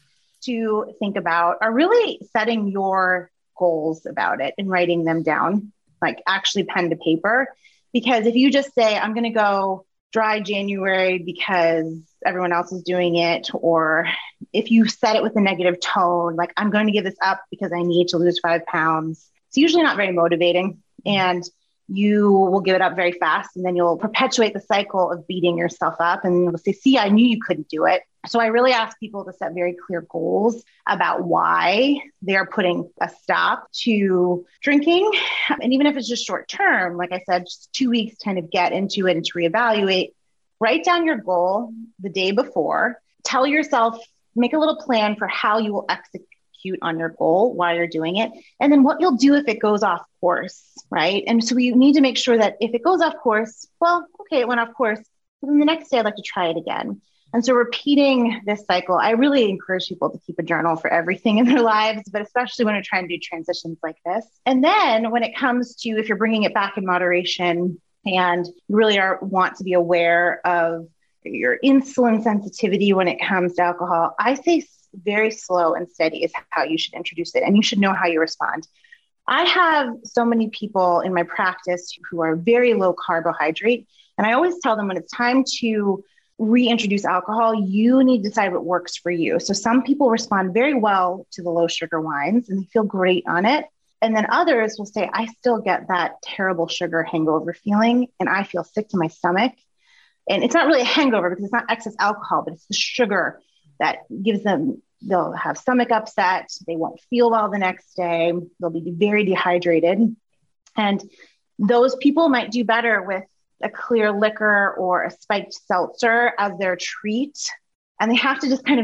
to think about are really setting your goals about it and writing them down, like actually pen to paper. Because if you just say, I'm going to go dry January because everyone else is doing it, or if you set it with a negative tone, like I'm going to give this up because I need to lose 5 pounds, it's usually not very motivating and you will give it up very fast. And then you'll perpetuate the cycle of beating yourself up and you'll say, see, I knew you couldn't do it. So I really ask people to set very clear goals about why they're putting a stop to drinking. And even if it's just short term, like I said, just 2 weeks to kind of get into it and to reevaluate, write down your goal the day before, tell yourself, make a little plan for how you will execute on your goal while you're doing it. And then what you'll do if it goes off course, right? And so we need to make sure that if it goes off course, well, okay, it went off course. But then the next day I'd like to try it again. And so repeating this cycle, I really encourage people to keep a journal for everything in their lives, but especially when they're trying to do transitions like this. And then when it comes to, if you're bringing it back in moderation and you really want to be aware of your insulin sensitivity when it comes to alcohol, I say very slow and steady is how you should introduce it. And you should know how you respond. I have so many people in my practice who are very low carbohydrate. And I always tell them when it's time to reintroduce alcohol, you need to decide what works for you. So some people respond very well to the low sugar wines and they feel great on it. And then others will say, I still get that terrible sugar hangover feeling and I feel sick to my stomach. And it's not really a hangover because it's not excess alcohol, but it's the sugar that gives them, they'll have stomach upset. They won't feel well the next day. They'll be very dehydrated. And those people might do better with a clear liquor or a spiked seltzer as their treat. And they have to just kind of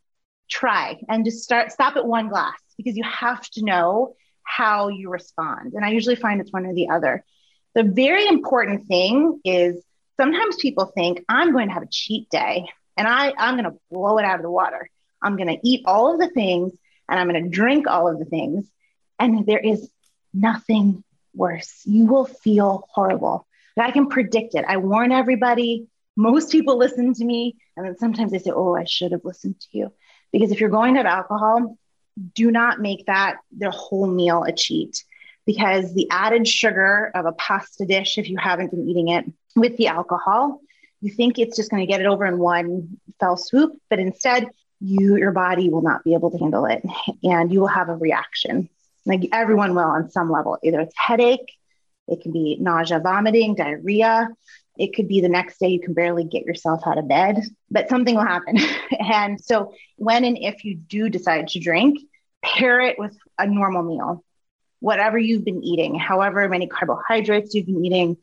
try and just stop at one glass because you have to know how you respond. And I usually find it's one or the other. The very important thing is sometimes people think I'm going to have a cheat day and I'm going to blow it out of the water. I'm going to eat all of the things and I'm going to drink all of the things. And there is nothing worse. You will feel horrible. But I can predict it. I warn everybody. Most people listen to me. And then sometimes they say, oh, I should have listened to you. Because if you're going to have alcohol, do not make that the whole meal a cheat. Because the added sugar of a pasta dish, if you haven't been eating it with the alcohol, you think it's just going to get it over in one fell swoop. But instead, your body will not be able to handle it. And you will have a reaction. Like everyone will on some level. Either it's headache, it can be nausea, vomiting, diarrhea. It could be the next day you can barely get yourself out of bed, but something will happen. And so when and if you do decide to drink, pair it with a normal meal, whatever you've been eating, however many carbohydrates you've been eating,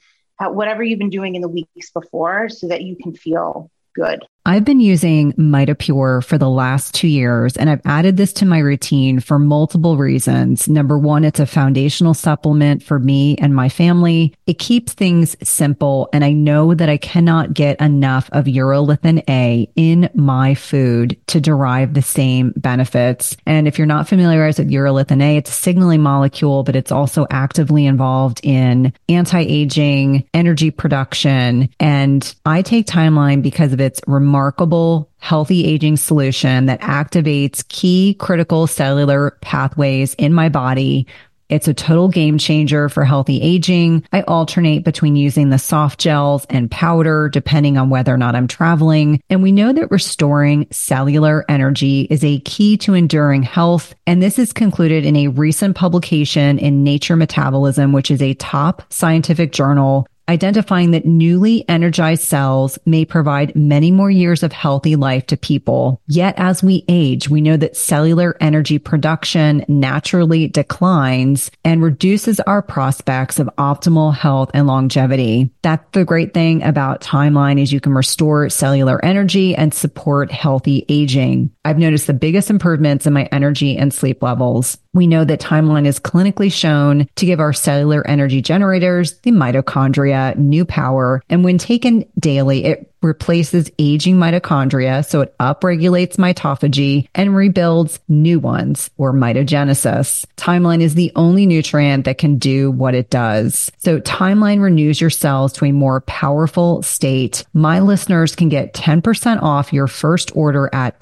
at whatever you've been doing in the weeks before so that you can feel good. I've been using MitoPure for the last 2 years, and I've added this to my routine for multiple reasons. Number one, it's a foundational supplement for me and my family. It keeps things simple, and I know that I cannot get enough of urolithin A in my food to derive the same benefits. And if you're not familiarized with urolithin A, it's a signaling molecule, but it's also actively involved in anti-aging, energy production. And I take Timeline because of its remarkable healthy aging solution that activates key critical cellular pathways in my body. It's a total game changer for healthy aging. I alternate between using the soft gels and powder depending on whether or not I'm traveling. And we know that restoring cellular energy is a key to enduring health. And this is concluded in a recent publication in Nature Metabolism, which is a top scientific journal, identifying that newly energized cells may provide many more years of healthy life to people. Yet as we age, we know that cellular energy production naturally declines and reduces our prospects of optimal health and longevity. That's the great thing about Timeline is you can restore cellular energy and support healthy aging. I've noticed the biggest improvements in my energy and sleep levels. We know that Timeline is clinically shown to give our cellular energy generators, the mitochondria, new power. And when taken daily, it replaces aging mitochondria, so it upregulates mitophagy and rebuilds new ones, or mitogenesis. Timeline is the only nutrient that can do what it does. So Timeline renews your cells to a more powerful state. My listeners can get 10% off your first order at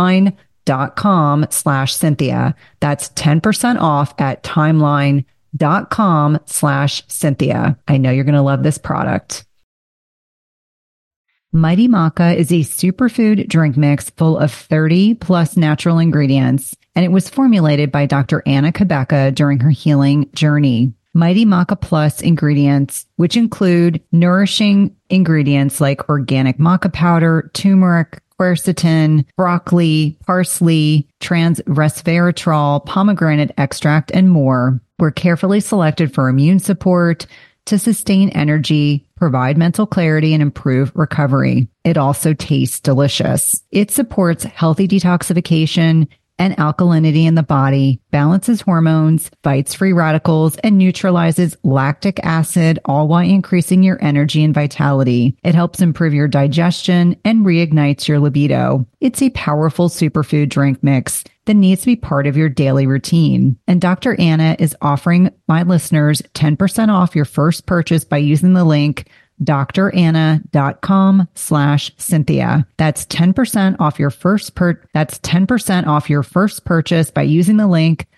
timeline.com/Cynthia. That's 10% off at timeline.com/Cynthia. I know you're going to love this product. Mighty Maca is a superfood drink mix full of 30 plus natural ingredients, and it was formulated by Dr. Anna Cabeca during her healing journey. Mighty Maca Plus ingredients, which include nourishing ingredients like organic maca powder, turmeric, quercetin, broccoli, parsley, trans resveratrol, pomegranate extract, and more, were carefully selected for immune support, to sustain energy, provide mental clarity, and improve recovery. It also tastes delicious. It supports healthy detoxification and alkalinity in the body, balances hormones, fights free radicals, and neutralizes lactic acid, all while increasing your energy and vitality. It helps improve your digestion and reignites your libido. It's a powerful superfood drink mix that needs to be part of your daily routine. And Dr. Anna is offering my listeners 10% off your first purchase by using the link dranna.com/Cynthia. That's 10% off your first purchase by using the link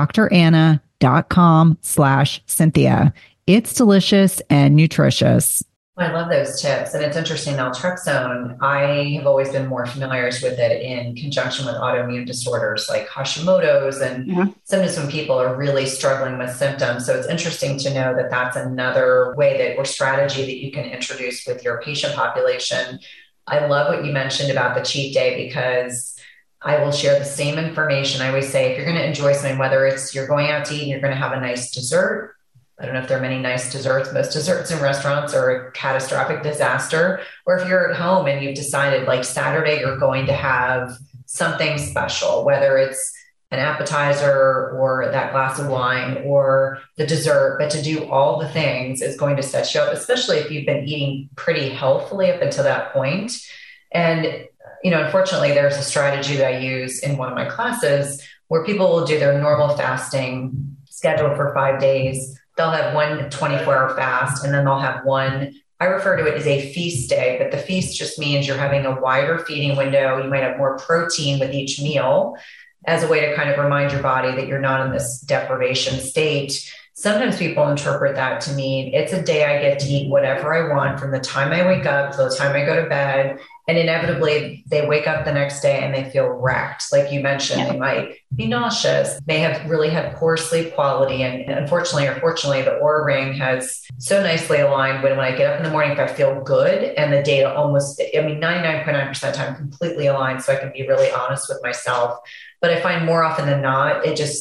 dranna.com/Cynthia. It's delicious and nutritious. I love those tips. And it's interesting. Naltrexone, I have always been more familiar with it in conjunction with autoimmune disorders like Hashimoto's and sometimes when people are really struggling with symptoms. So it's interesting to know that that's another way that or strategy that you can introduce with your patient population. I love what you mentioned about the cheat day because I will share the same information. I always say, if you're going to enjoy something, whether it's you're going out to eat and you're going to have a nice dessert, I don't know if there are many nice desserts. Most desserts in restaurants are a catastrophic disaster. Or if you're at home and you've decided like Saturday, you're going to have something special, whether it's an appetizer or that glass of wine or the dessert, but to do all the things is going to set you up, especially if you've been eating pretty healthfully up until that point. And, unfortunately, there's a strategy that I use in one of my classes where people will do their normal fasting schedule for 5 days. They'll have one 24-hour fast, and then they'll have one, I refer to it as a feast day, but the feast just means you're having a wider feeding window. You might have more protein with each meal as a way to kind of remind your body that you're not in this deprivation state. Sometimes people interpret that to mean it's a day I get to eat whatever I want from the time I wake up to the time I go to bed. And inevitably they wake up the next day and they feel wrecked. Like you mentioned, They might be nauseous. They have really had poor sleep quality. And unfortunately or fortunately, the Oura Ring has so nicely aligned when I get up in the morning, if I feel good and the data 99.9% of the time completely aligned. So I can be really honest with myself. But I find more often than not, it just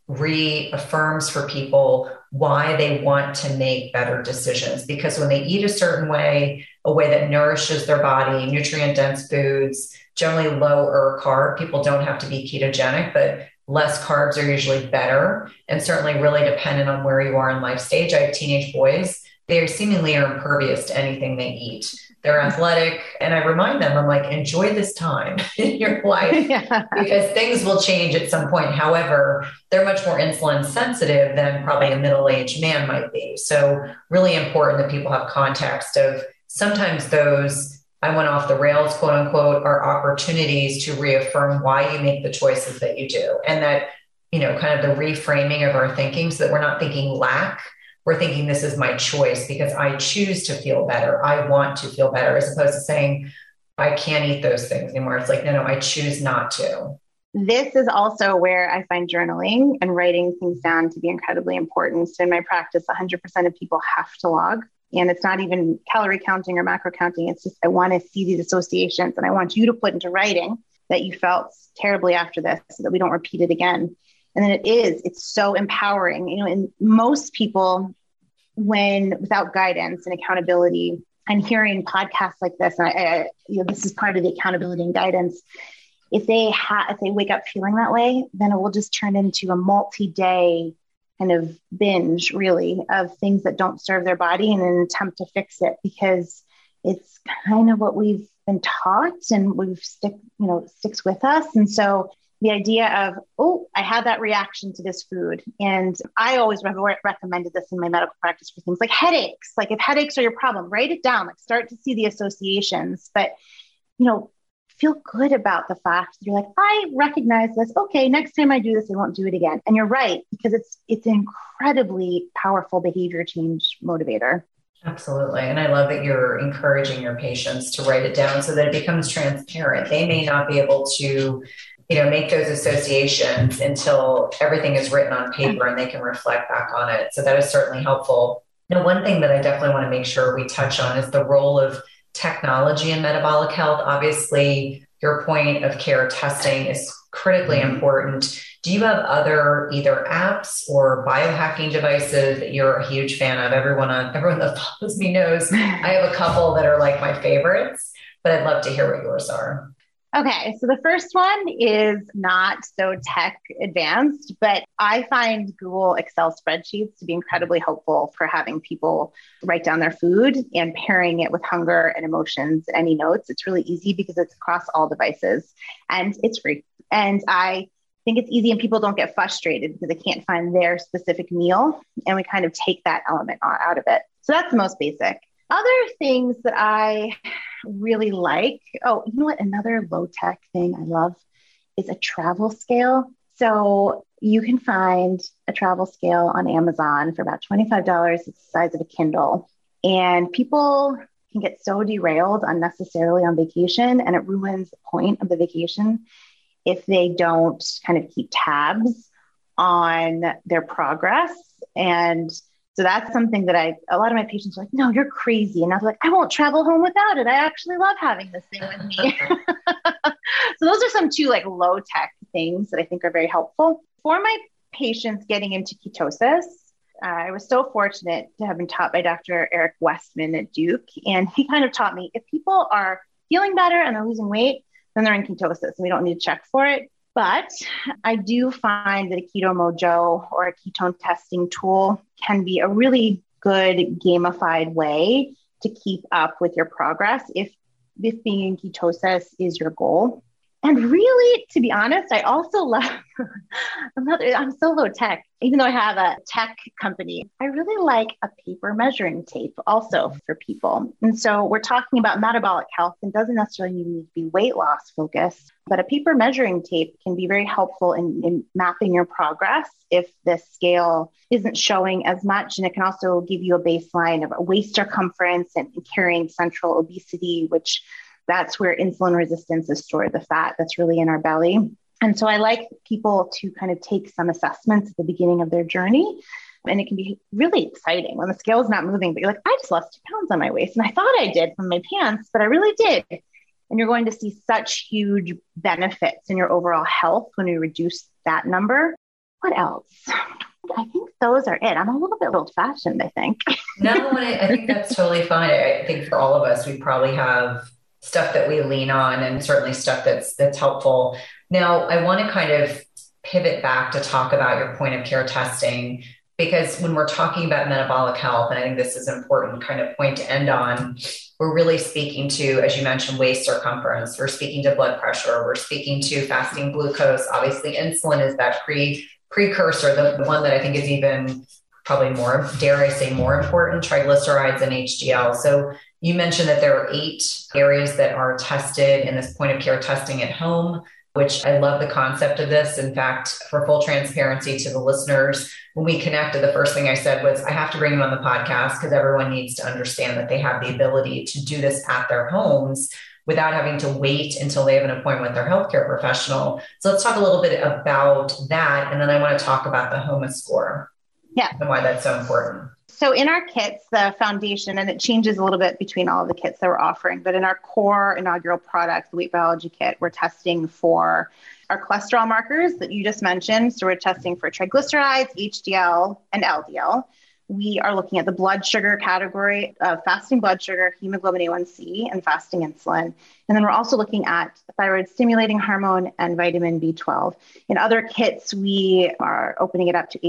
reaffirms for people why they want to make better decisions. Because when they eat a certain way, a way that nourishes their body, nutrient dense foods, generally lower carb, people don't have to be ketogenic, but less carbs are usually better, and certainly really dependent on where you are in life stage. I have teenage boys. They seemingly are impervious to anything they eat. They're athletic. And I remind them, I'm like, enjoy this time in your life because things will change at some point. However, they're much more insulin sensitive than probably a middle-aged man might be. So really important that people have context of sometimes those I went off the rails, quote unquote, are opportunities to reaffirm why you make the choices that you do. And that, kind of the reframing of our thinking so that we're not thinking lack. We're thinking this is my choice because I choose to feel better. I want to feel better, as opposed to saying, I can't eat those things anymore. It's like, no, I choose not to. This is also where I find journaling and writing things down to be incredibly important. So in my practice, 100% of people have to log. And it's not even calorie counting or macro counting. It's just, I want to see these associations and I want you to put into writing that you felt terribly after this so that we don't repeat it again. And then it's so empowering, and most people, without guidance and accountability and hearing podcasts like this, and this is part of the accountability and guidance. If they wake up feeling that way, then it will just turn into a multi-day kind of binge, really, of things that don't serve their body in an attempt to fix it, because it's kind of what we've been taught and sticks with us. And so the idea of, I had that reaction to this food. And I always recommended this in my medical practice for things like headaches. Like if headaches are your problem, write it down, start to see the associations, but, feel good about the fact that you're like, I recognize this. Okay, next time I do this, I won't do it again. And you're right, because it's an incredibly powerful behavior change motivator. Absolutely. And I love that you're encouraging your patients to write it down so that it becomes transparent. They may not be able to, make those associations until everything is written on paper and they can reflect back on it. So that is certainly helpful. Now, one thing that I definitely want to make sure we touch on is the role of technology in metabolic health. Obviously, your point of care testing is critically important. Do you have other either apps or biohacking devices that you're a huge fan of? Everyone that follows me knows I have a couple that are like my favorites, but I'd love to hear what yours are. Okay, so the first one is not so tech advanced, but I find Google Excel spreadsheets to be incredibly helpful for having people write down their food and pairing it with hunger and emotions and any notes. It's really easy because it's across all devices and it's free. And I think it's easy and people don't get frustrated because they can't find their specific meal. And we kind of take that element out of it. So that's the most basic. Other things that I really like, another low-tech thing I love is a travel scale. So you can find a travel scale on Amazon for about $25. It's the size of a Kindle. And people can get so derailed unnecessarily on vacation, and it ruins the point of the vacation if they don't kind of keep tabs on their progress. And so that's something that a lot of my patients are like, no, you're crazy. And I was like, I won't travel home without it. I actually love having this thing with me. So those are some two low tech things that I think are very helpful for my patients getting into ketosis. I was so fortunate to have been taught by Dr. Eric Westman at Duke. And he kind of taught me if people are feeling better and they're losing weight, then they're in ketosis and we don't need to check for it. But I do find that a Keto Mojo or a ketone testing tool can be a really good gamified way to keep up with your progress if being in ketosis is your goal. And really, to be honest, I also love, I'm so low tech, even though I have a tech company, I really like a paper measuring tape also for people. And so we're talking about metabolic health and doesn't necessarily need to be weight loss focused, but a paper measuring tape can be very helpful in mapping your progress if the scale isn't showing as much. And it can also give you a baseline of a waist circumference and carrying central obesity, which that's where insulin resistance is stored, the fat that's really in our belly. And so I like people to kind of take some assessments at the beginning of their journey. And it can be really exciting when the scale is not moving, but you're like, I just lost 2 pounds on my waist. And I thought I did from my pants, but I really did. And you're going to see such huge benefits in your overall health when you reduce that number. What else? I think those are it. I'm a little bit old-fashioned, I think. No, I think that's totally fine. I think for all of us, we probably have stuff that we lean on, and certainly stuff that's helpful. Now, I want to kind of pivot back to talk about your point of care testing, because when we're talking about metabolic health, and I think this is an important kind of point to end on, we're really speaking to, as you mentioned, waist circumference. We're speaking to blood pressure. We're speaking to fasting glucose. Obviously, insulin is that precursor, the one that I think is even probably more, dare I say, more important, triglycerides and HDL. So you mentioned that there are 8 areas that are tested in this point of care testing at home, which I love the concept of this. In fact, for full transparency to the listeners, when we connected, the first thing I said was, I have to bring you on the podcast because everyone needs to understand that they have the ability to do this at their homes without having to wait until they have an appointment with their healthcare professional. So let's talk a little bit about that. And then I want to talk about the HOMA score. Yeah. And why that's so important. So in our kits, the foundation, and it changes a little bit between all of the kits that we're offering, but in our core inaugural product, the Weight Biology Kit, we're testing for our cholesterol markers that you just mentioned. So we're testing for triglycerides, HDL, and LDL. We are looking at the blood sugar category of fasting blood sugar, hemoglobin A1C, and fasting insulin. And then we're also looking at thyroid stimulating hormone and vitamin B12. In other kits, we are opening it up to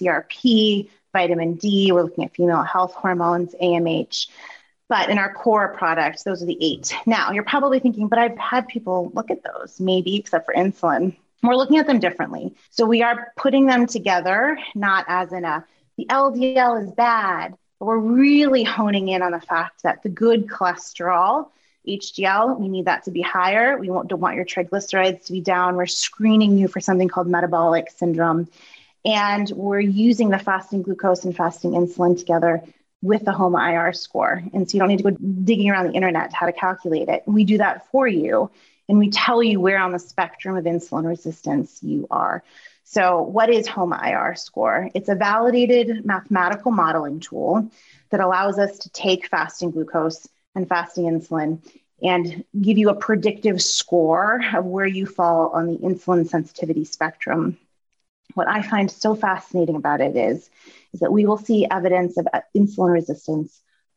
HSCRP, vitamin D. We're looking at female health hormones, AMH. But in our core product, those are the 8. Now, you're probably thinking, but I've had people look at those, maybe, except for insulin. We're looking at them differently. So we are putting them together, not as in the LDL is bad, but we're really honing in on the fact that the good cholesterol, HDL, we need that to be higher. We don't want your triglycerides to be down. We're screening you for something called metabolic syndrome. And we're using the fasting glucose and fasting insulin together with the HOMA IR score. And so you don't need to go digging around the internet how to calculate it. We do that for you. And we tell you where on the spectrum of insulin resistance you are. So what is HOMA IR score? It's a validated mathematical modeling tool that allows us to take fasting glucose and fasting insulin and give you a predictive score of where you fall on the insulin sensitivity spectrum. What I find so fascinating about it is that we will see evidence of insulin resistance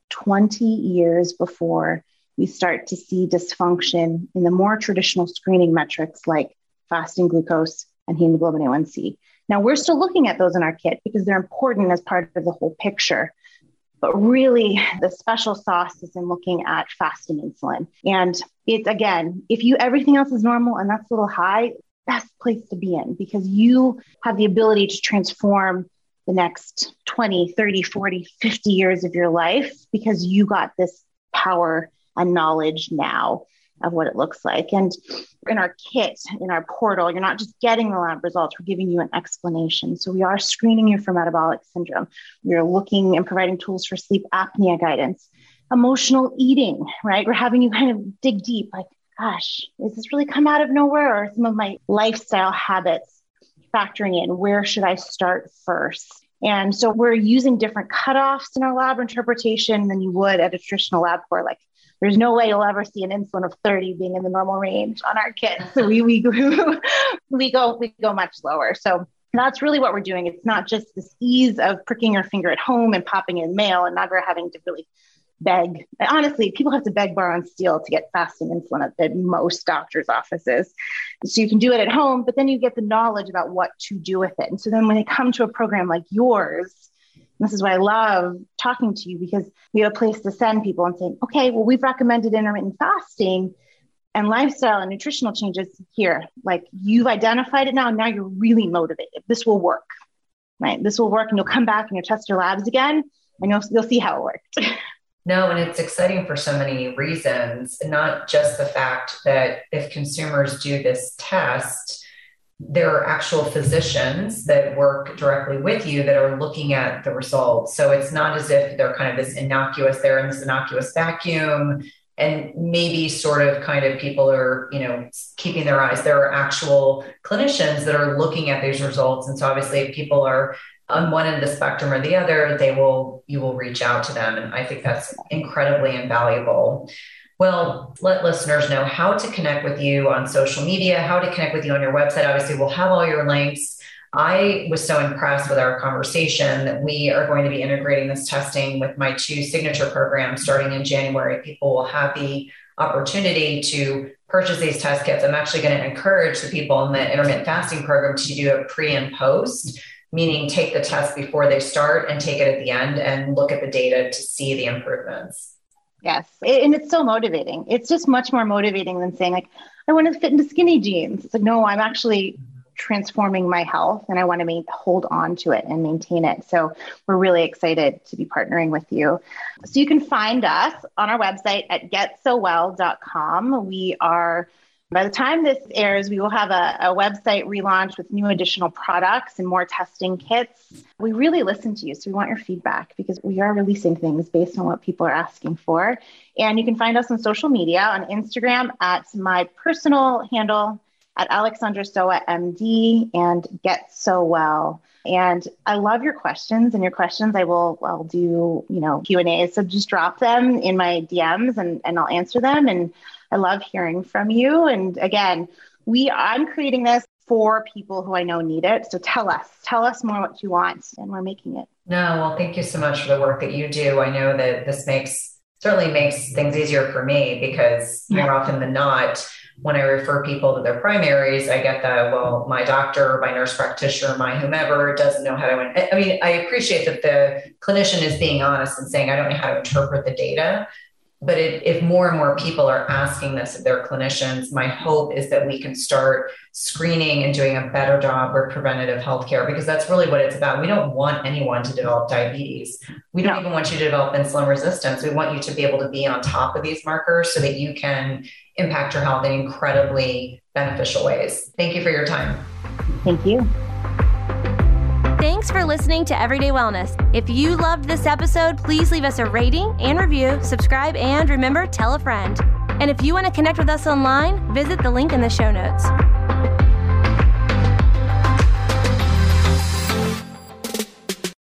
20 years before we start to see dysfunction in the more traditional screening metrics like fasting glucose and hemoglobin A1C. Now, we're still looking at those in our kit because they're important as part of the whole picture. But really, the special sauce is in looking at fasting insulin. And it's, again, if everything else is normal and that's a little high, best place to be in, because you have the ability to transform the next 20, 30, 40, 50 years of your life because you got this power and knowledge now of what it looks like. And in our kit, in our portal, you're not just getting the lab results, we're giving you an explanation. So we are screening you for metabolic syndrome. We're looking and providing tools for sleep apnea guidance, emotional eating, right? We're having you kind of dig deep, like, gosh, is this really come out of nowhere, or some of my lifestyle habits factoring in? Where should I start first? And so we're using different cutoffs in our lab interpretation than you would at a traditional lab core. Like, there's no way you'll ever see an insulin of 30 being in the normal range on our kit. So we go much lower. So that's really what we're doing. It's not just this ease of pricking your finger at home and popping in mail and never having to really beg. Honestly, people have to beg, borrow, and steal to get fasting insulin at most doctors' offices. So you can do it at home, but then you get the knowledge about what to do with it. And so then when they come to a program like yours, this is why I love talking to you, because we have a place to send people and saying, okay, well, we've recommended intermittent fasting and lifestyle and nutritional changes here. Like, you've identified it now, and now you're really motivated. This will work, right? This will work, and you'll come back and you'll test your labs again, and you'll see how it worked. No, and it's exciting for so many reasons, not just the fact that if consumers do this test, there are actual physicians that work directly with you that are looking at the results. So it's not as if they're kind of they're in this innocuous vacuum, and maybe sort of kind of people are, keeping their eyes. There are actual clinicians that are looking at these results. And so obviously if people are on one end of the spectrum or the other, you will reach out to them. And I think that's incredibly invaluable. Well, let listeners know how to connect with you on social media, how to connect with you on your website. Obviously, we'll have all your links. I was so impressed with our conversation that we are going to be integrating this testing with my 2 signature programs starting in January. People will have the opportunity to purchase these test kits. I'm actually going to encourage the people in the intermittent fasting program to do a pre and post, meaning take the test before they start and take it at the end and look at the data to see the improvements. Yes. And it's so motivating. It's just much more motivating than saying like, I want to fit into skinny jeans. It's like, no, I'm actually transforming my health and I want to hold on to it and maintain it. So we're really excited to be partnering with you. So you can find us on our website at getsowell.com. By the time this airs, we will have a website relaunch with new additional products and more testing kits. We really listen to you, so we want your feedback because we are releasing things based on what people are asking for. And you can find us on social media, on Instagram at my personal handle at Alexandra Sowa MD and Get So Well. And I love your questions, and your questions I'll do, Q&A. So just drop them in my DMs and I'll answer them. And I love hearing from you. And again, I'm creating this for people who I know need it. So tell us more what you want, and we're making it. No, well, thank you so much for the work that you do. I know that this certainly makes things easier for me because more often than not, when I refer people to their primaries, I get my doctor, my nurse practitioner, my whomever doesn't know how to. I mean, I appreciate that the clinician is being honest and saying, I don't know how to interpret the data. But if more and more people are asking this of their clinicians, my hope is that we can start screening and doing a better job with preventative healthcare, because that's really what it's about. We don't want anyone to develop diabetes. We don't even want you to develop insulin resistance. We want you to be able to be on top of these markers so that you can impact your health in incredibly beneficial ways. Thank you for your time. Thank you. Thanks for listening to Everyday Wellness. If you loved this episode, please leave us a rating and review, subscribe, and remember, tell a friend. And if you want to connect with us online, visit the link in the show notes.